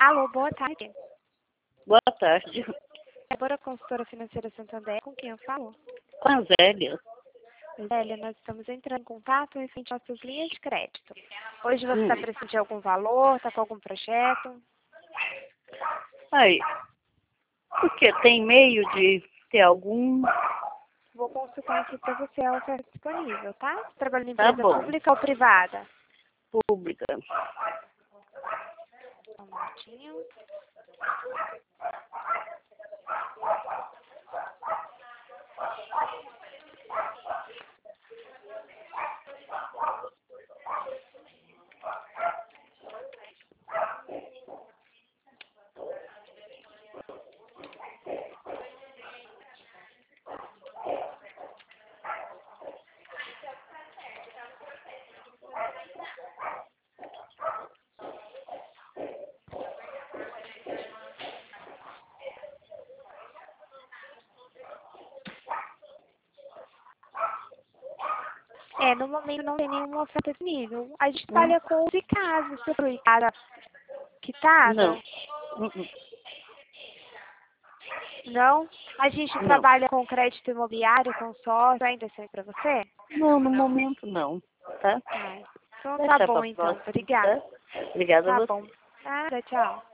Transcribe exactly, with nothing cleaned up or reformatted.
Alô, boa tarde. Boa tarde. Débora, consultora financeira Santander, com quem eu falo? Com a Zélia. Zélia, nós estamos entrando em contato referente às suas linhas de crédito. Hoje você está Hum. precisando de algum valor, está com algum projeto? Aí, porque tem meio de ter algum... Vou consultar aqui para você a oferta disponível, tá? Trabalha em Tá empresa bom. pública ou privada? Pública. Só um minutinho. É, no momento não tem nenhuma oferta disponível. A gente Hum. trabalha com onze casas. Você foi casa quitada? Não. Hum, hum. Não? A gente Não. trabalha com crédito imobiliário, consórcio, ainda sei para você? Não, no momento não. Tá? Tá. Então tá Deixa bom pra então. próxima, Obrigada. tá? Obrigada a Tá você. bom. Nada, tchau.